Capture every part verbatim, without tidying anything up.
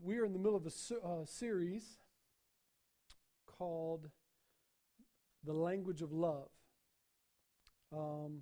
we are in the middle of a se- uh, series called The Language of Love. Um,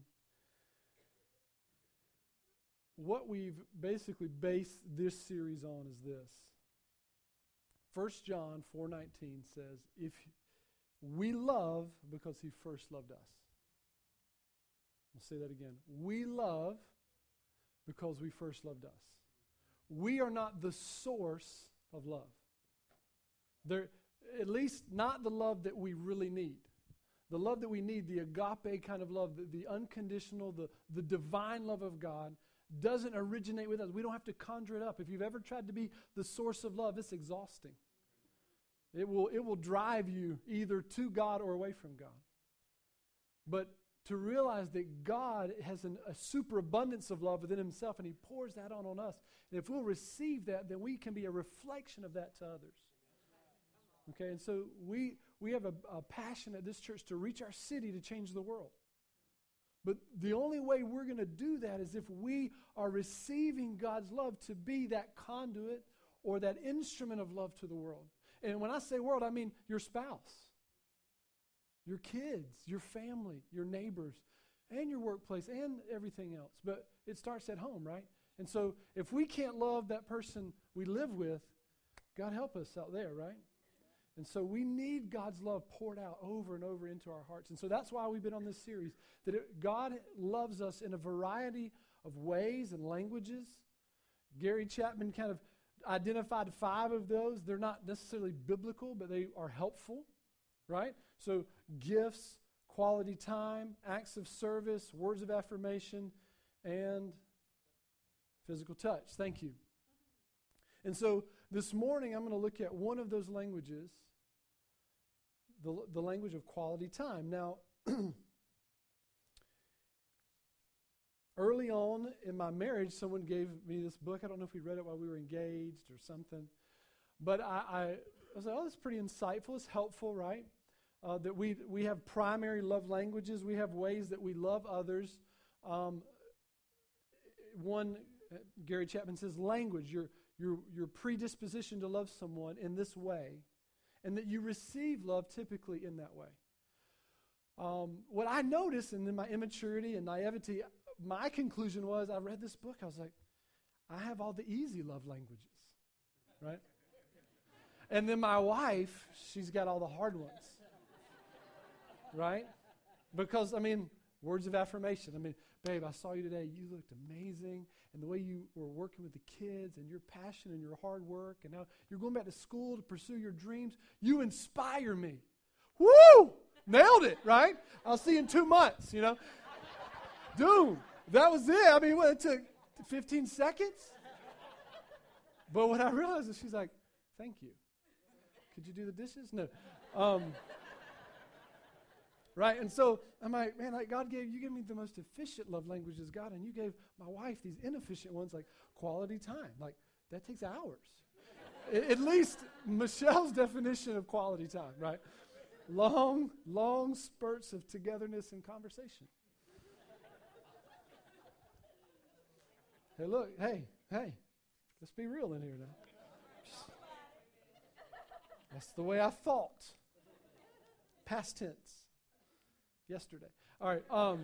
what we've basically based this series on is this. First John four nineteen says, if we love because he first loved us. I'll say that again. We love because we first loved us. We are not the source of love. There, at least not the love that we really need. The love that we need, the agape kind of love, the, the unconditional, the, the divine love of God, doesn't originate with us. We don't have to conjure it up. If you've ever tried to be the source of love, it's exhausting. It will, it will drive you either to God or away from God. But to realize that God has an, a superabundance of love within himself, and he pours that on on us. And if we'll receive that, then we can be a reflection of that to others. Okay, and so we we have a, a passion at this church to reach our city to change the world. But the only way we're going to do that is if we are receiving God's love to be that conduit or that instrument of love to the world. And when I say world, I mean your spouse, your kids, your family, your neighbors, and your workplace, and everything else. But it starts at home, right? And so if we can't love that person we live with, God help us out there, right? And so we need God's love poured out over and over into our hearts. And so that's why we've been on this series, that it, God loves us in a variety of ways and languages. Gary Chapman kind of identified five of those. They're not necessarily biblical, but they are helpful, right? So gifts, quality time, acts of service, words of affirmation, and physical touch. Thank you. And so this morning I'm going to look at one of those languages, the, the language of quality time. Now, early on in my marriage, someone gave me this book. I don't know if we read it while we were engaged or something. But I, I, I was like, oh, this is pretty insightful. It's helpful, right? Uh, that we we have primary love languages. We have ways that we love others. Um, one, uh, Gary Chapman says, language, your, your, your predisposition to love someone in this way, and that you receive love typically in that way. Um, what I noticed, and in my immaturity and naivety, my conclusion was, I read this book, I was like, I have all the easy love languages, right? And then my wife, she's got all the hard ones, right? Because, I mean, words of affirmation. I mean, babe, I saw you today. You looked amazing. And the way you were working with the kids and your passion and your hard work, and now you're going back to school to pursue your dreams, you inspire me. Woo! Nailed it, right? I'll see you in two months, you know. Dude, that was it. I mean, what, it took fifteen seconds? But what I realized is she's like, thank you. Could you do the dishes? No. Um, right? And so I'm like, man, like God gave, you gave me the most efficient love languages, God, and you gave my wife these inefficient ones, like quality time. Like, that takes hours. I, at least Michelle's definition of quality time, right? Long, long spurts of togetherness and conversation. Hey, look, hey, hey, let's be real in here now. That's the way I thought. Past tense. Yesterday. All right. Um,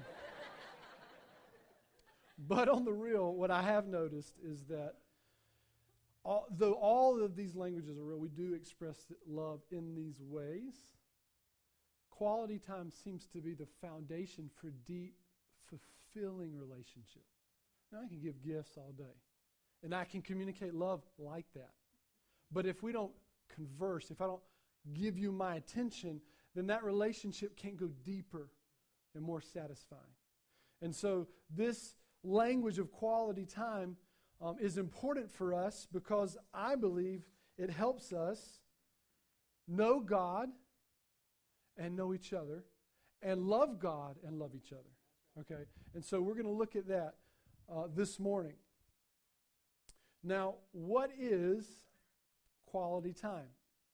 but on the real, what I have noticed is that all, though all of these languages are real, we do express love in these ways. Quality time seems to be the foundation for deep, fulfilling relationship. Now, I can give gifts all day, and I can communicate love like that. But if we don't converse, if I don't give you my attention, then that relationship can't go deeper and more satisfying. And so this language of quality time um, is important for us because I believe it helps us know God and know each other and love God and love each other. Okay? And so we're going to look at that uh, this morning. Now, what is quality time?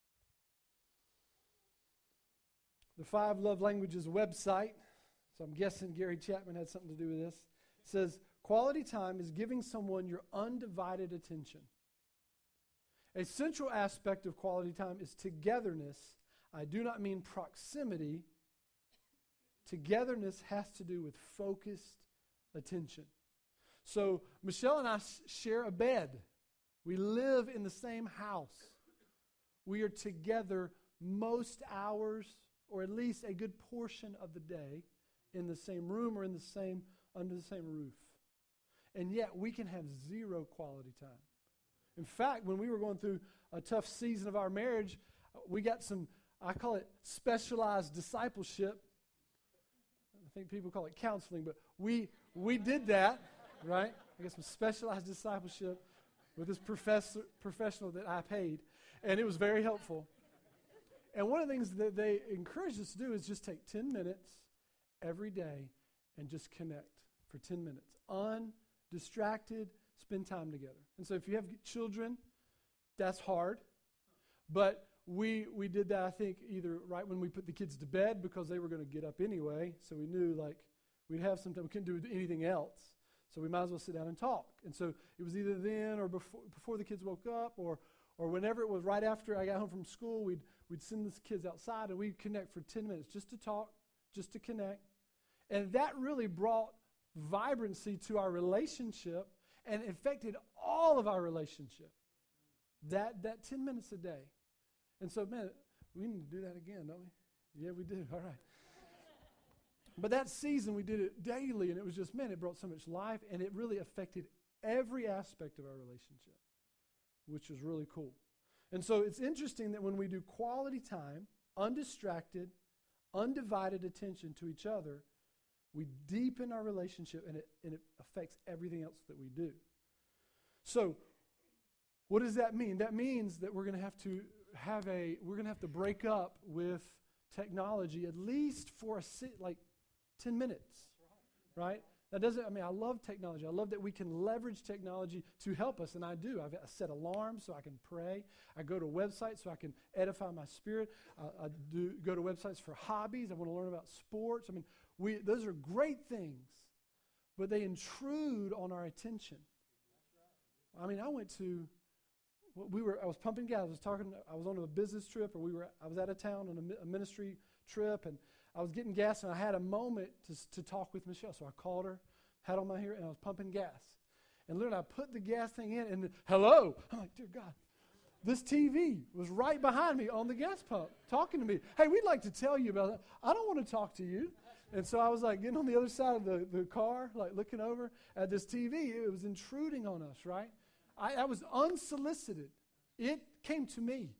The Five Love Languages website, so I'm guessing Gary Chapman had something to do with this, says quality time is giving someone your undivided attention A central aspect of quality time is togetherness. I do not mean proximity. Togetherness has to do with focused attention. So Michelle and I s- share a bed. We live in the same house. We are together most hours, or at least a good portion of the day, in the same room or in the same under the same roof. And yet we can have zero quality time. In fact, when we were going through a tough season of our marriage, we got some, I call it specialized discipleship. I think people call it counseling, but we we did that, right? I got some specialized discipleship with this professor professional that I paid, and it was very helpful. And one of the things that they encourage us to do is just take ten minutes every day and just connect for ten minutes. Undistracted, spend time together. And so if you have children, that's hard. But we we did that, I think, either right when we put the kids to bed because they were going to get up anyway. So we knew, like, we'd have some time. We couldn't do anything else. So we might as well sit down and talk. And so it was either then or before before the kids woke up or or whenever it was right after I got home from school, we'd we'd send the kids outside and we'd connect for ten minutes just to talk, just to connect. And that really brought vibrancy to our relationship and affected all of our relationship. That that ten minutes a day. And so, man, we need to do that again, don't we? Yeah, we do. All right. But that season, we did it daily, and it was just, man, it brought so much life, and it really affected every aspect of our relationship, which was really cool. And so it's interesting that when we do quality time, undistracted, undivided attention to each other, we deepen our relationship, and it, and it affects everything else that we do. So what does that mean? That means that we're going to have to have a, we're going to have to break up with technology at least for a, like, ten minutes, right? That doesn't, I mean, I love technology. I love that we can leverage technology to help us, and I do. I've I set alarms so I can pray. I go to websites so I can edify my spirit. Uh, I do go to websites for hobbies. I want to learn about sports. I mean, we those are great things, but they intrude on our attention. I mean, I went to, we were. I was pumping gas. I was talking. I was on a business trip, or we were. I was out of town on a, a ministry trip, and I was getting gas, and I had a moment to to talk with Michelle. So I called her, had on my hair, and I was pumping gas. And literally, I put the gas thing in, and the, hello. I'm like, dear God, this T V was right behind me on the gas pump, talking to me. Hey, we'd like to tell you about that. I don't want to talk to you. And so I was like getting on the other side of the, the car, like looking over at this T V. It was intruding on us, right? I, I was unsolicited. It came to me.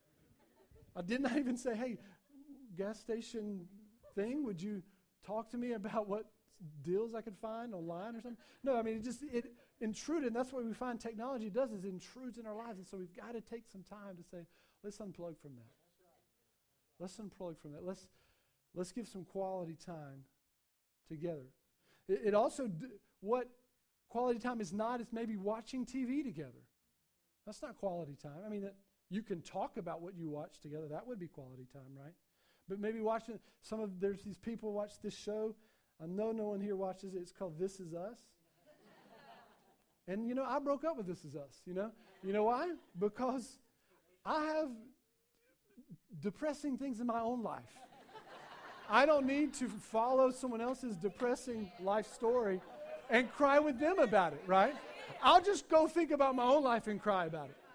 I did not even say, hey, gas station thing, would you talk to me about what deals I could find online or something? No, I mean, it just, it intruded. And that's what we find technology does, is it intrudes in our lives. And so we've got to take some time to say, let's unplug from that. Let's unplug from that. Let's let's give some quality time together. It, it also, d- what quality time is not, is maybe watching T V together. That's not quality time. I mean, that you can talk about what you watch together. That would be quality time, right? But maybe watching, some of, there's these people watch this show. I know no one here watches it. It's called This Is Us. And, you know, I broke up with This Is Us, you know? You know why? Because I have depressing things in my own life. I don't need to follow someone else's depressing life story and cry with them about it, right? I'll just go think about my own life and cry about it.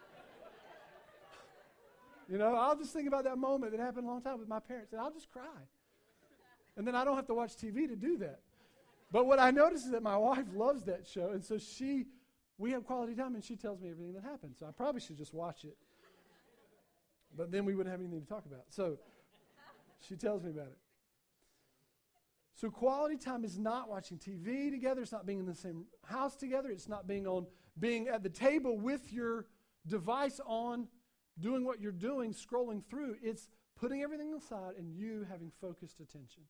You know, I'll just think about that moment that happened a long time with my parents, and I'll just cry. And then I don't have to watch T V to do that. But what I notice is that my wife loves that show, and so she, we have quality time, and she tells me everything that happened. So I probably should just watch it. But then we wouldn't have anything to talk about. So she tells me about it. So quality time is not watching T V together. It's not being in the same house together. It's not being on, being at the table with your device on, doing what you're doing, scrolling through. It's putting everything aside and you having focused attention.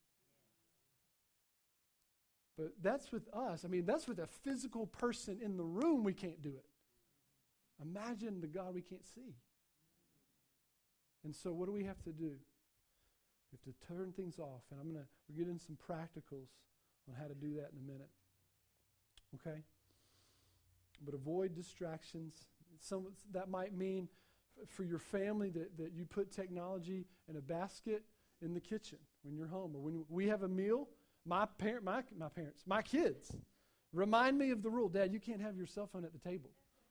But that's with us. I mean, that's with a physical person in the room. We can't do it. Imagine the God we can't see. And so what do we have to do? We have to turn things off, and I'm gonna we're getting some practicals on how to do that in a minute. Okay? But avoid distractions. Some that might mean f- for your family that, that you put technology in a basket in the kitchen when you're home, or when we have a meal. My parent, my my parents, my kids remind me of the rule. Dad, you can't have your cell phone at the table.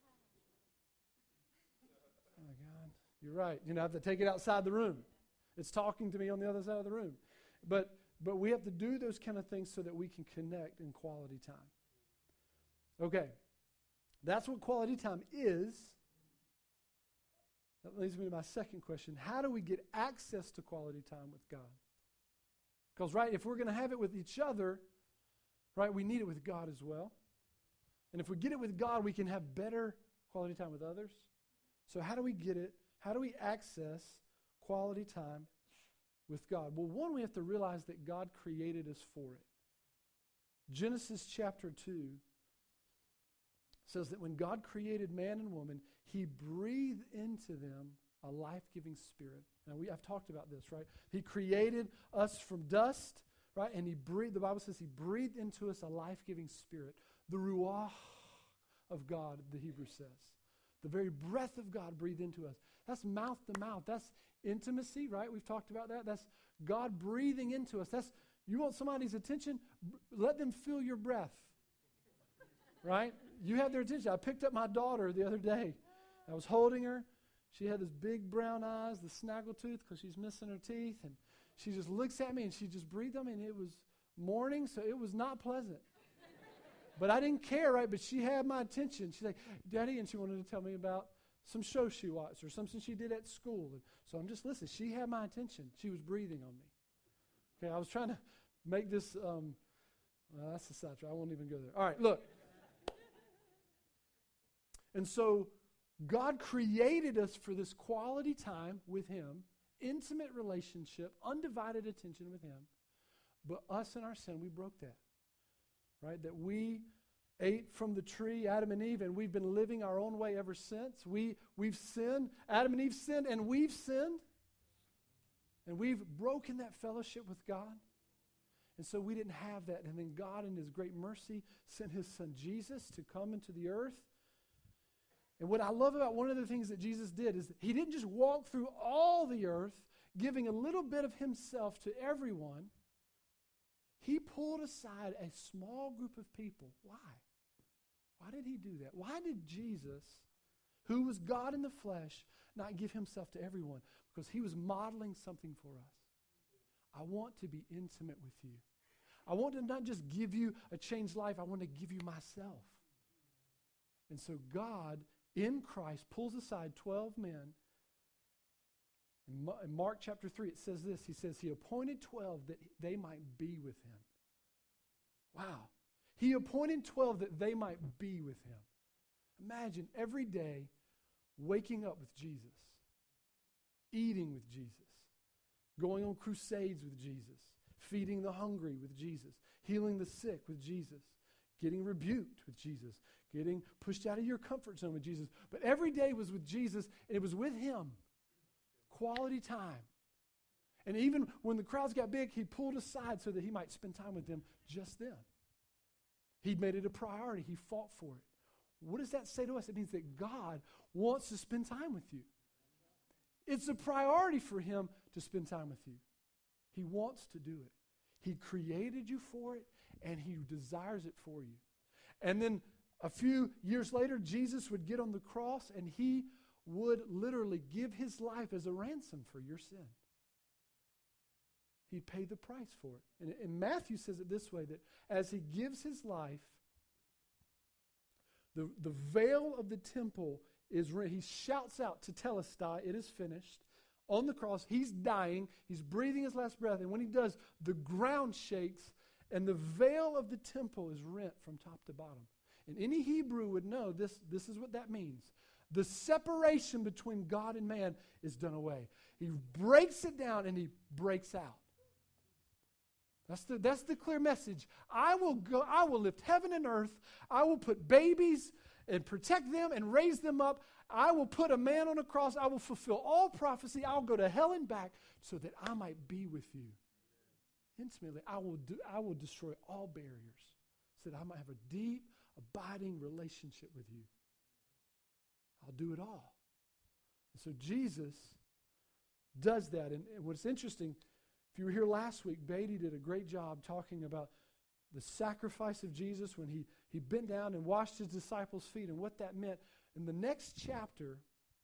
Oh my God, you're right. You know, I have to take it outside the room. It's talking to me on the other side of the room. But but we have to do those kind of things so that we can connect in quality time. Okay, that's what quality time is. That leads me to my second question. How do we get access to quality time with God? Because, right, if we're going to have it with each other, right, we need it with God as well. And if we get it with God, we can have better quality time with others. So how do we get it? How do we access quality time with God? Well, one, we have to realize that God created us for it. Genesis chapter two says that when God created man and woman, he breathed into them a life-giving spirit. Now, we, I've talked about this, right? He created us from dust, right? And he breathed, the Bible says he breathed into us a life-giving spirit. The ruach of God, the Hebrew says. The very breath of God breathed into us. That's mouth to mouth. That's intimacy, right? We've talked about that. That's God breathing into us. That's, you want somebody's attention? B- let them feel your breath, right? You have their attention. I picked up my daughter the other day. I was holding her. She had this big brown eyes, the snaggletooth, because she's missing her teeth. And she just looks at me, and she just breathed on me, and it was morning, so it was not pleasant. But I didn't care, right? But she had my attention. She's like, Daddy, and she wanted to tell me about some show she watched or something she did at school. And so I'm just listening. She had my attention. She was breathing on me. Okay, I was trying to make this, um, well, that's a sidetrack. I won't even go there. All right, look. And so God created us for this quality time with him, intimate relationship, undivided attention with him. But us in our sin, we broke that. Right? That we ate from the tree, Adam and Eve, and we've been living our own way ever since. We, we've sinned. Adam and Eve sinned, and we've sinned. And we've broken that fellowship with God. And so we didn't have that. And then God, in his great mercy, sent his son Jesus to come into the earth. And what I love about one of the things that Jesus did is he didn't just walk through all the earth, giving a little bit of himself to everyone. He pulled aside a small group of people. Why? Why did he do that? Why did Jesus, who was God in the flesh, not give himself to everyone? Because he was modeling something for us. I want to be intimate with you. I want to not just give you a changed life, I want to give you myself. And so God, in Christ, pulls aside twelve men. In Mark chapter three, it says this. He says, he appointed twelve that they might be with him. Wow. He appointed twelve that they might be with him. Imagine every day waking up with Jesus, eating with Jesus, going on crusades with Jesus, feeding the hungry with Jesus, healing the sick with Jesus, getting rebuked with Jesus, getting pushed out of your comfort zone with Jesus. But every day was with Jesus, and it was with him. Quality time. And even when the crowds got big, he pulled aside so that he might spend time with them just then. He'd made it a priority. He fought for it. What does that say to us? It means that God wants to spend time with you. It's a priority for him to spend time with you. He wants to do it. He created you for it, and he desires it for you. And then a few years later, Jesus would get on the cross, and he would literally give his life as a ransom for your sin. He paid the price for it. And, and Matthew says it this way, that as he gives his life, the, the veil of the temple is rent. He shouts out to Telestai, it is finished. On the cross, he's dying. He's breathing his last breath. And when he does, the ground shakes, and the veil of the temple is rent from top to bottom. And any Hebrew would know this, this is what that means. The separation between God and man is done away. He breaks it down and he breaks out. That's the, that's the clear message. I will go, I will lift heaven and earth. I will put babies and protect them and raise them up. I will put a man on a cross. I will fulfill all prophecy. I'll go to hell and back so that I might be with you intimately. I will do, I will destroy all barriers so that I might have a deep, abiding relationship with you. I'll do it all. So Jesus does that. And, and what's interesting, if you were here last week, Beatty did a great job talking about the sacrifice of Jesus when he, he bent down and washed his disciples' feet and what that meant. In the next chapter,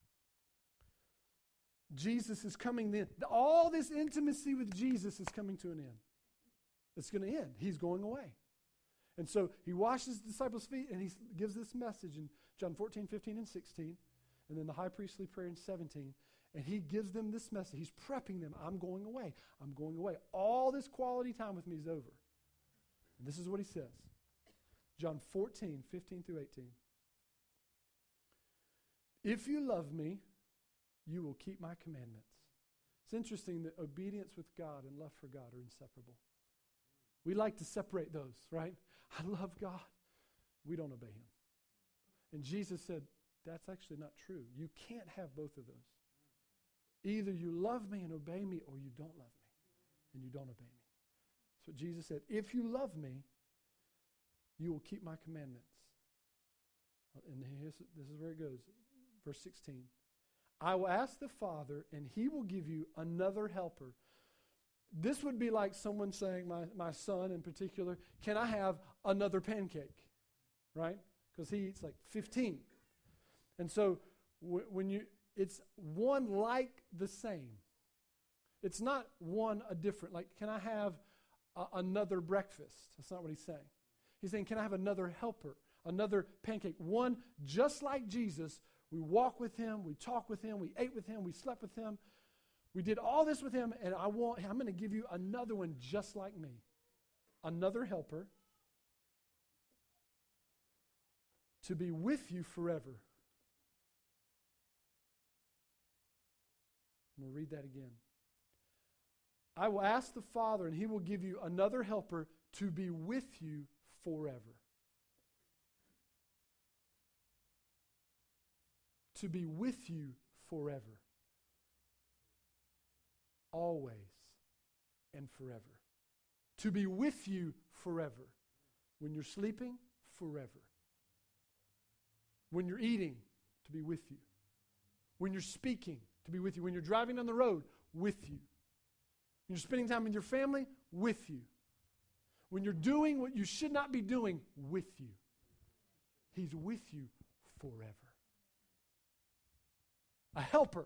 Jesus is coming in. All this intimacy with Jesus is coming to an end. It's going to end. He's going away. And so he washes the disciples' feet and he gives this message in John fourteen, fifteen, and sixteen. And then the high priestly prayer in seventeen. And he gives them this message. He's prepping them. I'm going away. I'm going away. All this quality time with me is over. And this is what he says. John fourteen, fifteen through eighteen. If you love me, you will keep my commandments. It's interesting that obedience with God and love for God are inseparable. We like to separate those, right? I love God. We don't obey him. And Jesus said, that's actually not true. You can't have both of those. Either you love me and obey me, or you don't love me and you don't obey me. So Jesus said, if you love me, you will keep my commandments. And here's, this is where it goes. Verse sixteen. I will ask the Father, and he will give you another helper. This would be like someone saying, my, my son in particular, can I have another pancake? Right? Because he eats like fifteen. And so w- when you, it's one like the same. It's not one a different. Like, can I have a, another breakfast? That's not what he's saying. He's saying, can I have another helper, another pancake? One just like Jesus. We walk with him, we talk with him, we ate with him, we slept with him. We did all this with him, and I want, I'm going to give you another one just like me. Another helper to be with you forever. I'm going to read that again. I will ask the Father, and he will give you another helper to be with you forever. To be with you forever. Always and forever. To be with you forever. When you're sleeping, forever. When you're eating, to be with you. When you're speaking, to be with you. When you're driving on the road, with you. When you're spending time with your family, with you. When you're doing what you should not be doing, with you. He's with you forever. A helper,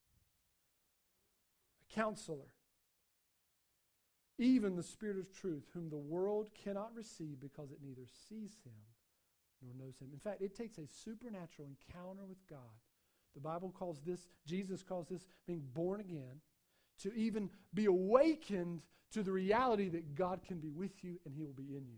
a counselor, even the Spirit of truth, whom the world cannot receive because it neither sees him nor knows him. In fact, it takes a supernatural encounter with God. The Bible calls this, Jesus calls this being born again, to even be awakened to the reality that God can be with you and he will be in you.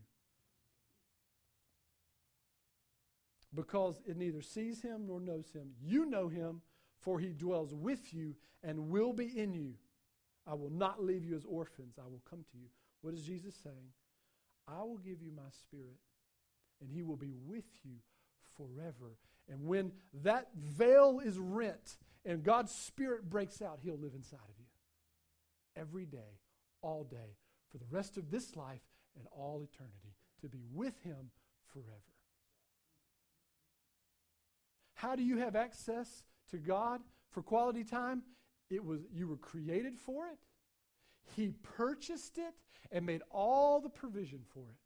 Because it neither sees him nor knows him. You know him, for he dwells with you and will be in you. I will not leave you as orphans. I will come to you. What is Jesus saying? I will give you my Spirit, and he will be with you forever. And when that veil is rent and God's Spirit breaks out, he'll live inside of you. Every day, all day, for the rest of this life and all eternity, to be with him forever. How do you have access to God for quality time? It was you were created for it. He purchased it and made all the provision for it.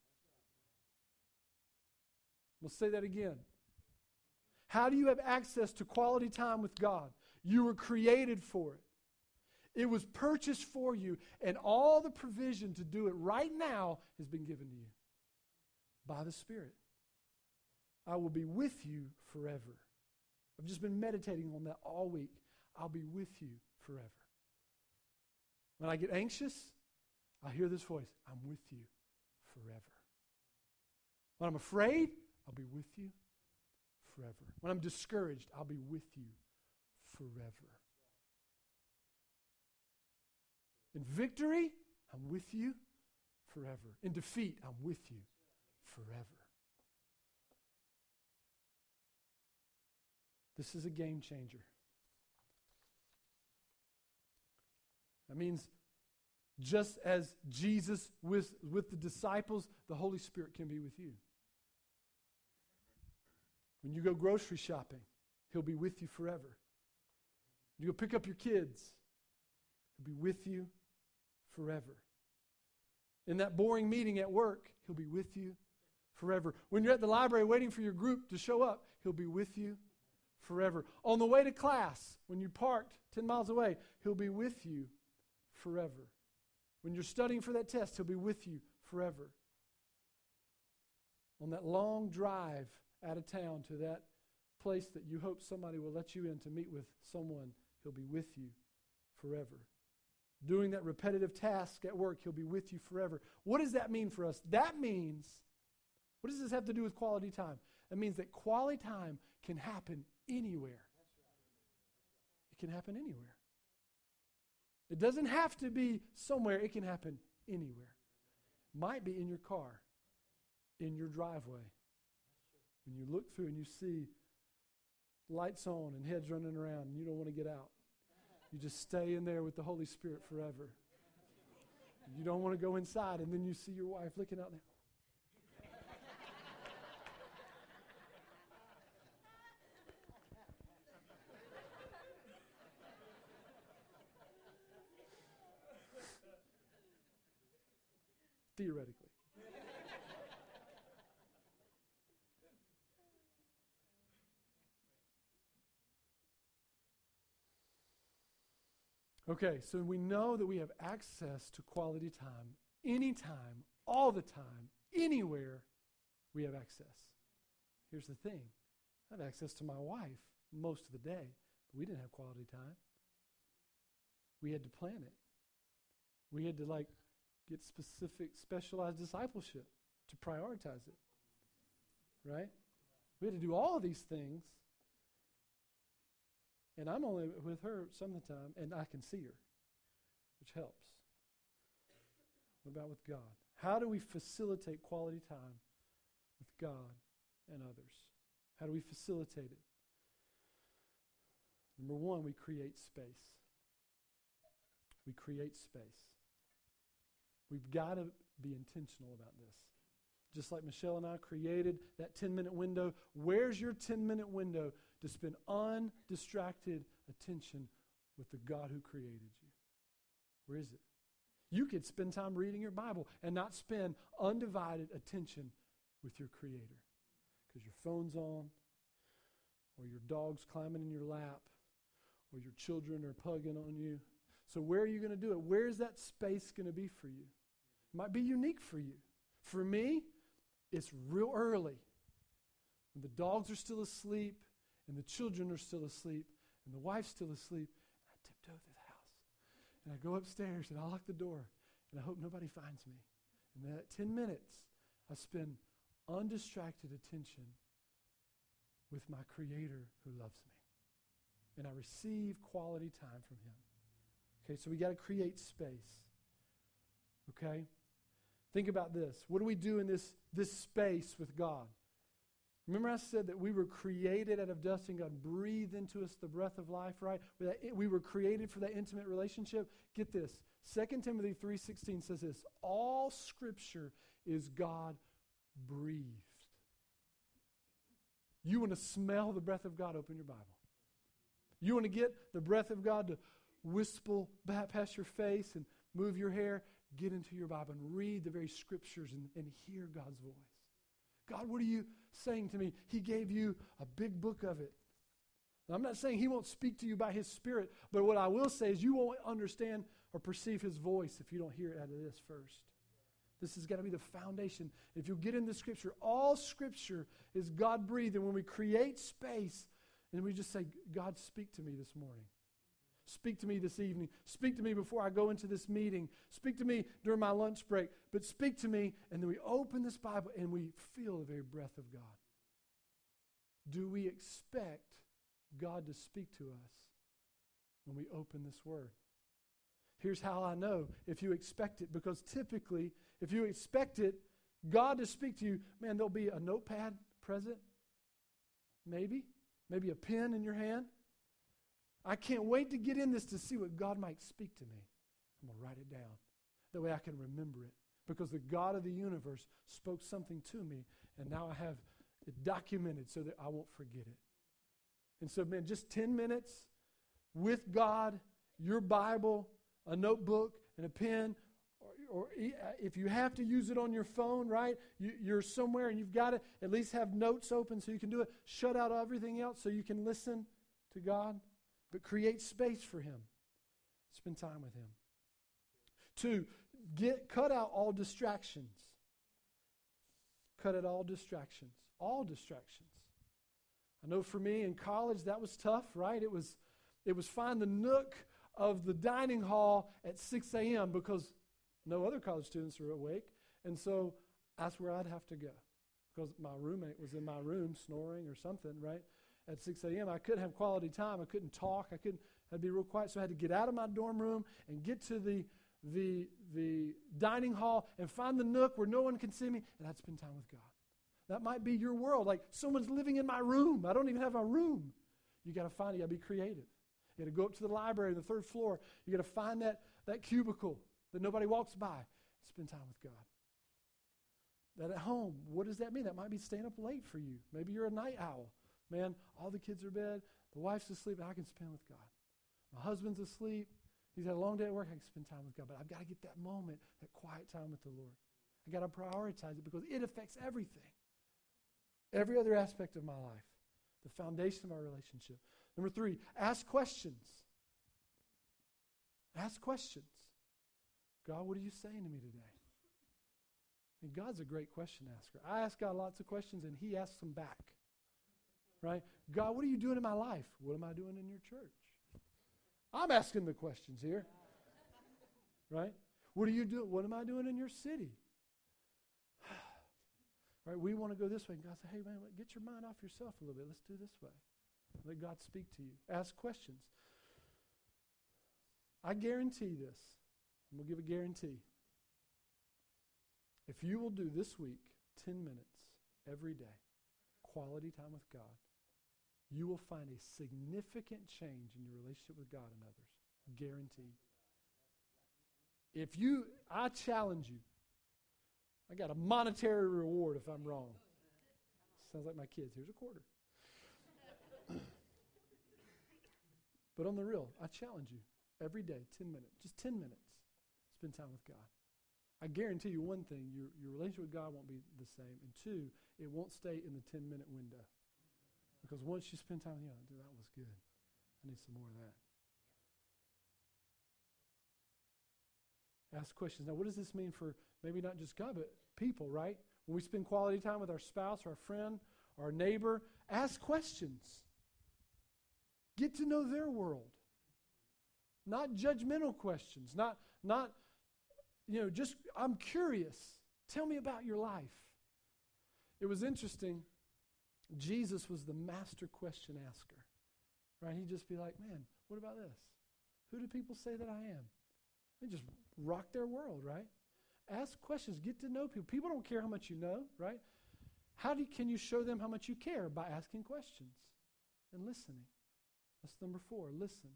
We'll say that again. How do you have access to quality time with God? You were created for it. It was purchased for you, and all the provision to do it right now has been given to you by the Spirit. I will be with you forever. I've just been meditating on that all week. I'll be with you forever. When I get anxious, I hear this voice. I'm with you forever. When I'm afraid, I'll be with you forever. When I'm discouraged, I'll be with you forever. In victory, I'm with you forever. In defeat, I'm with you forever. This is a game changer. That means just as Jesus was with the disciples, the Holy Spirit can be with you. When you go grocery shopping, he'll be with you forever. You go pick up your kids. He'll be with you forever. In that boring meeting at work, He'll be with you forever. When you're at the library waiting for your group to show up, He'll be with you forever. On the way to class, when you parked ten miles away, He'll be with you forever. When you're studying for that test, He'll be with you forever. On that long drive out of town to that place that you hope somebody will let you in to meet with someone, He'll be with you forever. Doing that repetitive task at work, He'll be with you forever. What does that mean for us? That means, what does this have to do with quality time? It means that quality time can happen anywhere. It can happen anywhere. It doesn't have to be somewhere. It can happen anywhere. Might be in your car, in your driveway. When you look through and you see lights on and heads running around and you don't want to get out. You just stay in there with the Holy Spirit forever. You don't want to go inside, and then you see your wife looking out there. Theoretically. Okay, so we know that we have access to quality time anytime, all the time, anywhere we have access. Here's the thing. I have access to my wife most of the day, but we didn't have quality time. We had to plan it. We had to like get specific, specialized discipleship to prioritize it. Right? We had to do all of these things. And I'm only with her some of the time, and I can see her, which helps. What about with God? How do we facilitate quality time with God and others? How do we facilitate it? Number one, we create space. We create space. We've got to be intentional about this. Just like Michelle and I created that ten-minute window, where's your ten-minute window to spend undistracted attention with the God who created you? Where is it? You could spend time reading your Bible and not spend undivided attention with your Creator because your phone's on, or your dog's climbing in your lap, or your children are pugging on you. So where are you going to do it? Where is that space going to be for you? It might be unique for you. For me, it's real early when the dogs are still asleep and the children are still asleep and the wife's still asleep. And I tiptoe through the house and I go upstairs and I lock the door and I hope nobody finds me. And that ten minutes, I spend undistracted attention with my Creator who loves me. And I receive quality time from Him. Okay, so we got to create space. Okay? Think about this. What do we do in this, this space with God? Remember I said that we were created out of dust and God breathed into us the breath of life, right? We were created for that intimate relationship. Get this. Second Timothy three sixteen says this. All Scripture is God-breathed. You want to smell the breath of God? Open your Bible. You want to get the breath of God to whistle past your face and move your hair? Get into your Bible and read the very Scriptures and, and hear God's voice. God, what are you saying to me? He gave you a big book of it. Now, I'm not saying He won't speak to you by His Spirit, but what I will say is you won't understand or perceive His voice if you don't hear it out of this first. This has got to be the foundation. If you get into Scripture, all Scripture is God-breathed. And when we create space, and we just say, God, speak to me this morning. Speak to me this evening. Speak to me before I go into this meeting. Speak to me during my lunch break. But speak to me, and then we open this Bible and we feel the very breath of God. Do we expect God to speak to us when we open this Word? Here's how I know if you expect it, because typically, if you expect it, God to speak to you, man, there'll be a notepad present, maybe, maybe a pen in your hand. I can't wait to get in this to see what God might speak to me. I'm going to write it down. That way I can remember it. Because the God of the universe spoke something to me, and now I have it documented so that I won't forget it. And so, man, just ten minutes with God, your Bible, a notebook, and a pen, or, or if you have to use it on your phone, right? You, you're somewhere and you've got to at least have notes open so you can do it. Shut out everything else so you can listen to God, but create space for Him. Spend time with Him. Two, get cut out all distractions. Cut out all distractions. All distractions. I know for me in college that was tough, right? It was, it was find the nook of the dining hall at six a.m. because no other college students are awake. And so that's where I'd have to go because my roommate was in my room snoring or something, right? At six a.m. I couldn't have quality time. I couldn't talk. I couldn't, I'd be real quiet. So I had to get out of my dorm room and get to the, the, the dining hall and find the nook where no one can see me, and I'd spend time with God. That might be your world. Like, someone's living in my room. I don't even have a room. You got to find it. You got to be creative. You got to go up to the library on the third floor. You got to find that, that cubicle that nobody walks by. Spend time with God. That at home, what does that mean? That might be staying up late for you. Maybe you're a night owl. Man, all the kids are in bed. The wife's asleep, and I can spend with God. My husband's asleep. He's had a long day at work. I can spend time with God. But I've got to get that moment, that quiet time with the Lord. I've got to prioritize it because it affects everything. Every other aspect of my life. The foundation of our relationship. Number three, ask questions. Ask questions. God, what are you saying to me today? I mean, God's a great question asker. I ask God lots of questions, and He asks them back. Right? God, what are you doing in my life? What am I doing in your church? I'm asking the questions here. Right? What are you doing? What am I doing in your city? Right? We want to go this way. And God said, hey, man, get your mind off yourself a little bit. Let's do this way. Let God speak to you. Ask questions. I guarantee this. I'm going to give a guarantee. If you will do this week ten minutes every day, quality time with God, you will find a significant change in your relationship with God and others. Guaranteed. If you, I challenge you. I got a monetary reward if I'm wrong. Sounds like my kids. Here's a quarter. But on the real, I challenge you. Every day, ten minutes. Just ten minutes. Spend time with God. I guarantee you one thing. Your, your relationship with God won't be the same. And two, it won't stay in the ten-minute window. Because once you spend time with you, oh, that was good. I need some more of that. Ask questions. Now, what does this mean for maybe not just God, but people, right? When we spend quality time with our spouse, our friend, our neighbor, ask questions. Get to know their world. Not judgmental questions. Not, not, you know, just, I'm curious. Tell me about your life. It was interesting. Jesus was the master question asker. Right? He'd just be like, man, what about this? Who do people say that I am? They just rock their world, right? Ask questions. Get to know people. People don't care how much you know, right? How do you, can you show them how much you care? By asking questions and listening. That's number four. Listen.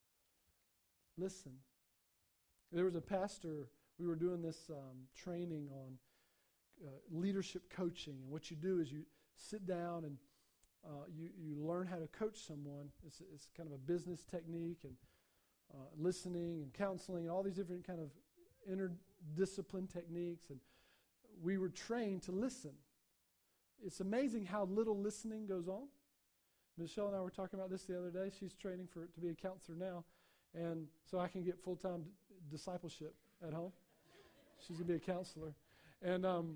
Listen. There was a pastor, we were doing this um, training on uh, leadership coaching. And what you do is you sit down and uh, you, you learn how to coach someone. It's, it's kind of a business technique and uh, listening and counseling and all these different kind of interdiscipline techniques. And we were trained to listen. It's amazing how little listening goes on. Michelle and I were talking about this the other day. She's training for to be a counselor now. And so I can get full-time d- discipleship at home. She's going to be a counselor. And um,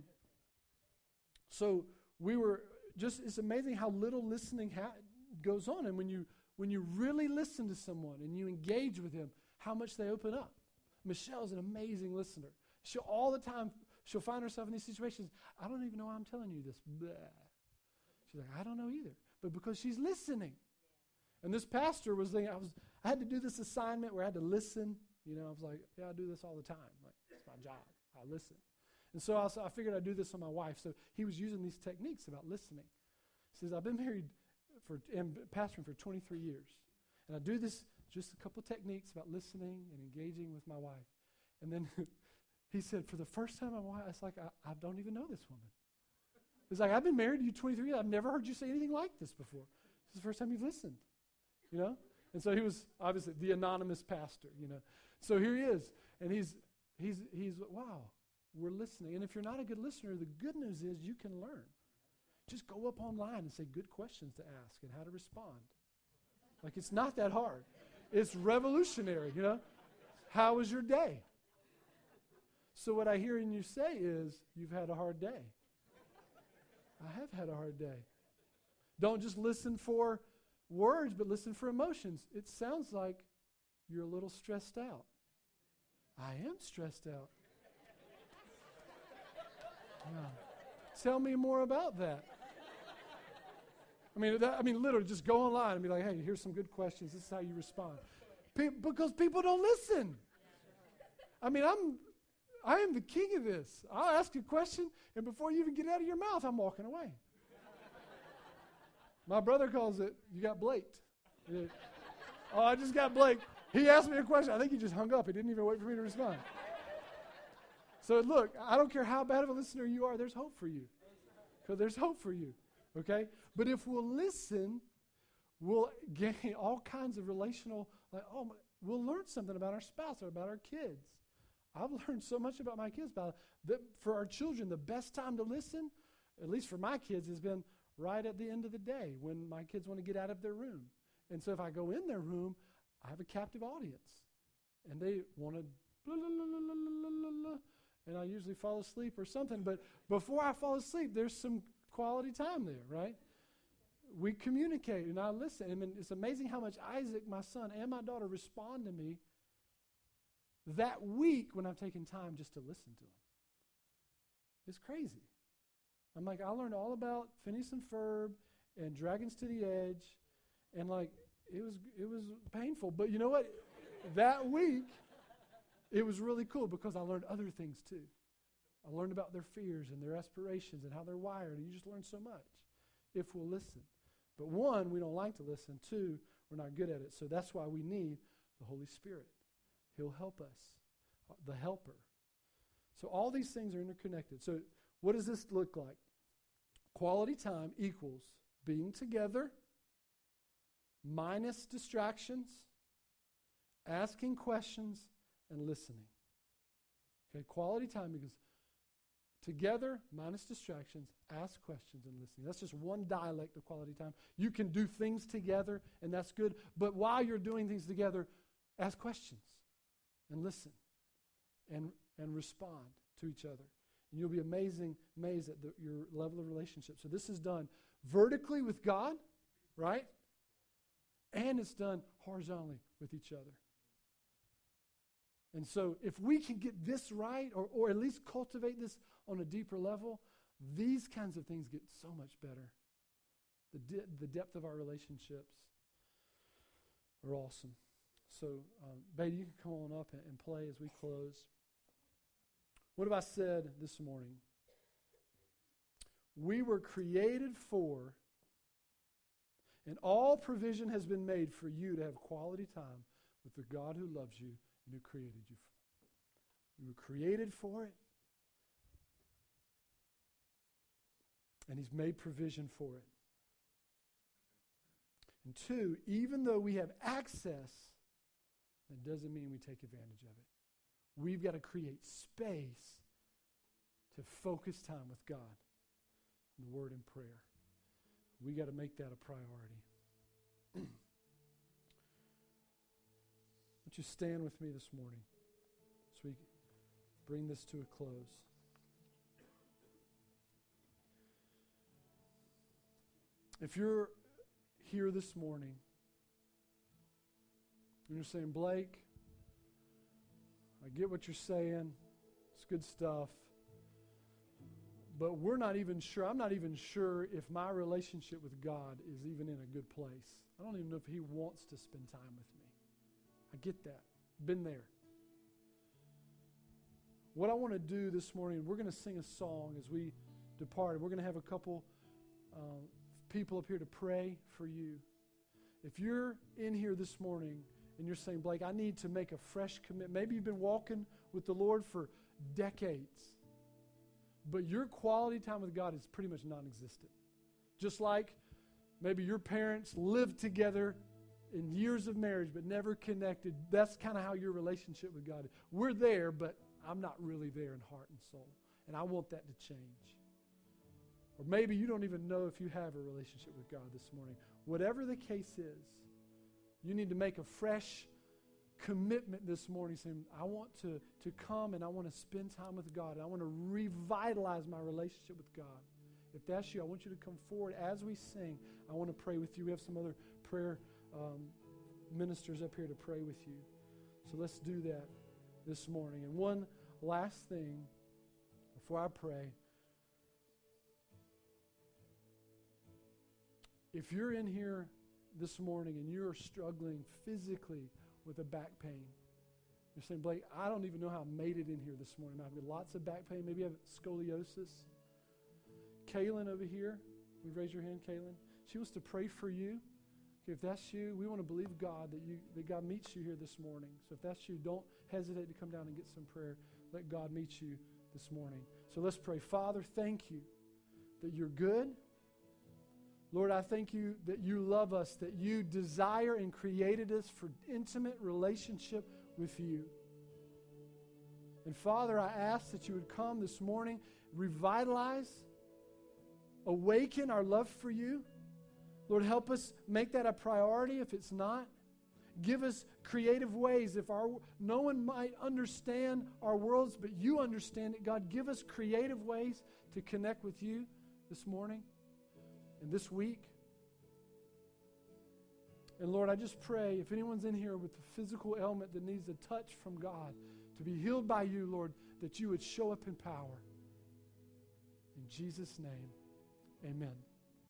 so we were just, it's amazing how little listening ha- goes on. And when you when you really listen to someone and you engage with them, how much they open up. Michelle's an amazing listener. She'll all the time, she'll find herself in these situations. I don't even know why I'm telling you this. Blah. She's like, I don't know either. But because she's listening. And this pastor was thinking, I was, I had to do this assignment where I had to listen. You know, I was like, yeah, I do this all the time. Like, it's my job. I listen. And so I, I figured I'd do this on my wife. So he was using these techniques about listening. He says, I've been married for and pastoring for twenty-three years. And I do this, just a couple techniques about listening and engaging with my wife. And then he said, for the first time, my wife, it's like, I, I don't even know this woman. It's like, I've been married to you twenty-three years. I've never heard you say anything like this before. This is the first time you've listened. You know? And so he was obviously the anonymous pastor, you know. So here he is, and he's he's he's wow, we're listening. And if you're not a good listener, the good news is you can learn. Just go up online and say good questions to ask and how to respond. Like, it's not that hard. It's revolutionary, you know. How was your day? So what I hear in you say is, you've had a hard day. I have had a hard day. Don't just listen for words, but listen for emotions. It sounds like you're a little stressed out. I am stressed out. Yeah. Tell me more about that. I mean, that, I mean, literally, just go online and be like, hey, here's some good questions. This is how you respond. Pe- because people don't listen. I mean, I'm, I am the king of this. I'll ask you a question, and before you even get it out of your mouth, I'm walking away. My brother calls it, you got blaked. It, oh, I just got blaked. He asked me a question. I think he just hung up. He didn't even wait for me to respond. So look, I don't care how bad of a listener you are, there's hope for you. Because there's hope for you, okay? But if we'll listen, we'll gain all kinds of relational, like, oh, my, we'll learn something about our spouse or about our kids. I've learned so much about my kids. About that for our children, the best time to listen, at least for my kids, has been right at the end of the day when my kids want to get out of their room. And so if I go in their room, I have a captive audience. And they want to blah, blah, blah, blah, blah, blah, blah, and I usually fall asleep or something. But before I fall asleep, there's some quality time there, right? We communicate and I listen. I mean, it's amazing how much Isaac, my son, and my daughter respond to me that week when I've taken time just to listen to them. It's crazy. I'm like, I learned all about Phineas and Ferb and Dragons to the Edge, and like, it was it was painful. But you know what? That week, it was really cool because I learned other things too. I learned about their fears and their aspirations and how they're wired, and you just learn so much if we'll listen. But one, we don't like to listen. Two, we're not good at it. So that's why we need the Holy Spirit. He'll help us, uh, the helper. So all these things are interconnected. So what does this look like? Quality time equals being together, minus distractions, asking questions, and listening. Okay, quality time equals together, minus distractions, ask questions, and listening. That's just one dialect of quality time. You can do things together, and that's good. But while you're doing things together, ask questions and listen and, and respond to each other. And you'll be amazing, amazed at the, your level of relationship. So this is done vertically with God, right? And it's done horizontally with each other. And so if we can get this right, or, or at least cultivate this on a deeper level, these kinds of things get so much better. The, de- the depth of our relationships are awesome. So, um, Beatty, you can come on up and, and play as we close. What have I said this morning? We were created for, and all provision has been made for you to have quality time with the God who loves you and who created you. You were created for it, and He's made provision for it. And two, even though we have access, that doesn't mean we take advantage of it. We've got to create space to focus time with God in the Word and prayer. We got to make that a priority. Would you stand with me this morning as we bring this to a close? If you're here this morning and you're saying, Blake, I get what you're saying. It's good stuff. But we're not even sure, I'm not even sure if my relationship with God is even in a good place. I don't even know if He wants to spend time with me. I get that. Been there. What I want to do this morning, we're going to sing a song as we depart. We're going to have a couple um, people up here to pray for you. If you're in here this morning and you're saying, Blake, I need to make a fresh commitment. Maybe you've been walking with the Lord for decades, but your quality time with God is pretty much non-existent. Just like maybe your parents lived together in years of marriage but never connected. That's kind of how your relationship with God is. We're there, but I'm not really there in heart and soul. And I want that to change. Or maybe you don't even know if you have a relationship with God this morning. Whatever the case is, you need to make a fresh commitment this morning saying, I want to, to come and I want to spend time with God. And I want to revitalize my relationship with God. If that's you, I want you to come forward as we sing. I want to pray with you. We have some other prayer um, ministers up here to pray with you. So let's do that this morning. And one last thing before I pray. If you're in here this morning and you're struggling physically with a back pain, you're saying, Blake, I don't even know how I made it in here this morning. I've got lots of back pain. Maybe you have scoliosis. Kaylin over here, will you raise your hand, Kaylin? She wants to pray for you. Okay, if that's you, we want to believe God that you that God meets you here this morning. So if that's you, don't hesitate to come down and get some prayer. Let God meet you this morning. So let's pray. Father, thank you that you're good. Lord, I thank you that you love us, that you desire and created us for intimate relationship with you. And Father, I ask that you would come this morning, revitalize, awaken our love for you. Lord, help us make that a priority if it's not. Give us creative ways. If our no one might understand our worlds, but you understand it, God, give us creative ways to connect with you this morning and this week. And Lord, I just pray if anyone's in here with a physical ailment that needs a touch from God to be healed by you, Lord, that you would show up in power. In Jesus' name, amen.